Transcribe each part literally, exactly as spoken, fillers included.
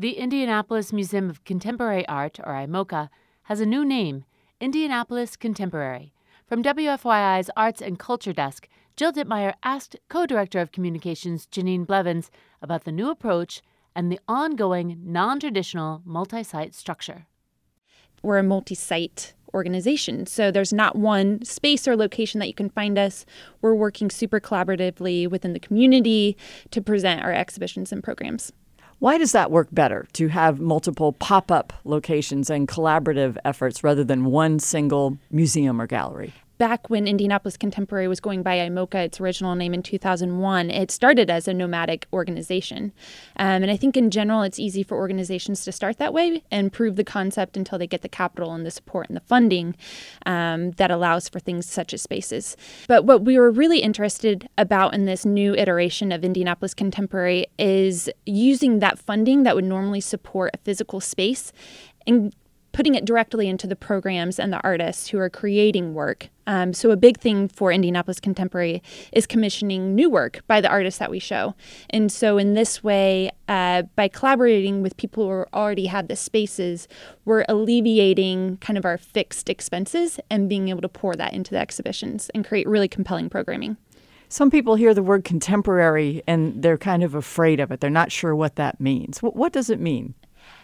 The Indianapolis Museum of Contemporary Art, or I M O C A, has a new name, Indianapolis Contemporary. From W F Y I's Arts and Culture Desk, Jill Dittmeyer asked co-director of communications Janine Blevins about the new approach and the ongoing non-traditional multi-site structure. We're a multi-site organization, so there's not one space or location that you can find us. We're working super collaboratively within the community to present our exhibitions and programs. Why does that work better, to have multiple pop-up locations and collaborative efforts rather than one single museum or gallery? Back when Indianapolis Contemporary was going by I M O C A, its original name in two thousand one, it started as a nomadic organization. Um, and I think in general, it's easy for organizations to start that way and prove the concept until they get the capital and the support and the funding um, that allows for things such as spaces. But what we were really interested about in this new iteration of Indianapolis Contemporary is using that funding that would normally support a physical space and putting it directly into the programs and the artists who are creating work. Um, so a big thing for Indianapolis Contemporary is commissioning new work by the artists that we show. And so in this way, uh, by collaborating with people who already have the spaces, we're alleviating kind of our fixed expenses and being able to pour that into the exhibitions and create really compelling programming. Some people hear the word contemporary and they're kind of afraid of it. They're not sure what that means. What, what does it mean?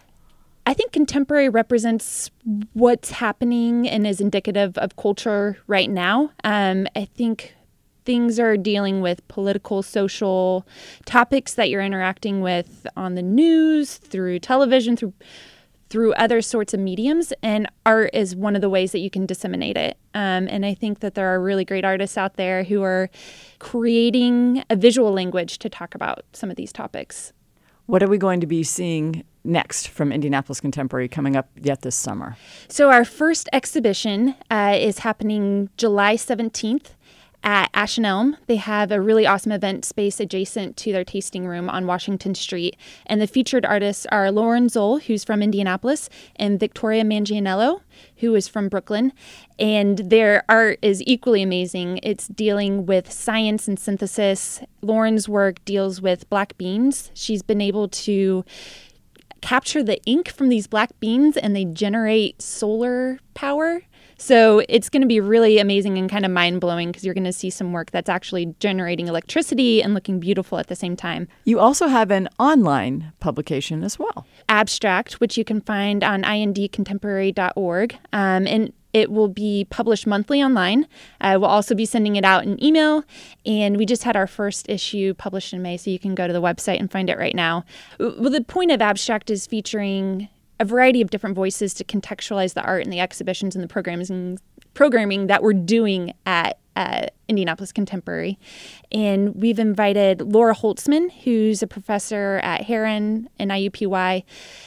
I think contemporary represents what's happening and is indicative of culture right now. Um, I think things are dealing with political, social topics that you're interacting with on the news, through television, through through other sorts of mediums, and art is one of the ways that you can disseminate it. Um, and I think that there are really great artists out there who are creating a visual language to talk about some of these topics. What are we going to be seeing next from Indianapolis Contemporary coming up yet this summer? So our first exhibition uh, is happening July seventeenth at Ash and Elm. They have a really awesome event space adjacent to their tasting room on Washington Street. And the featured artists are Lauren Zoll, who's from Indianapolis, and Victoria Mangianello, who is from Brooklyn. And their art is equally amazing. It's dealing with science and synthesis. Lauren's work deals with black beans. She's been able to capture the ink from these black beans and they generate solar power. So it's going to be really amazing and kind of mind-blowing because you're going to see some work that's actually generating electricity and looking beautiful at the same time. You also have an online publication as well. Abstract, which you can find on I N D contemporary dot org. Um, and it will be published monthly online. Uh, we'll also be sending it out in email. And we just had our first issue published in May, so you can go to the website and find it right now. Well, the point of Abstract is featuring a variety of different voices to contextualize the art and the exhibitions and the programs and programming that we're doing at uh, Indianapolis Contemporary. And we've invited Laura Holtzman, who's a professor at Heron and I U P Y,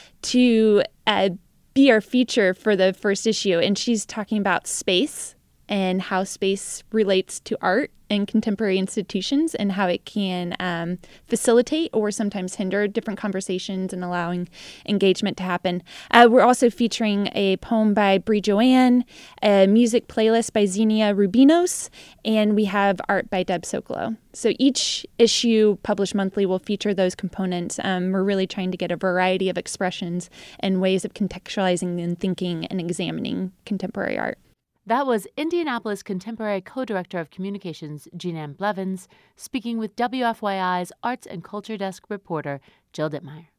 to uh, be our feature for the first issue. And she's talking about space and how space relates to art and contemporary institutions and how it can um, facilitate or sometimes hinder different conversations and allowing engagement to happen. Uh, we're also featuring a poem by Brie Joanne, a music playlist by Xenia Rubinos, and we have art by Deb Sokolow. So each issue published monthly will feature those components. Um, we're really trying to get a variety of expressions and ways of contextualizing and thinking and examining contemporary art. That was Indianapolis Contemporary Co-Director of Communications Janine Blevins speaking with W F Y I's Arts and Culture Desk reporter Jill Dittmeyer.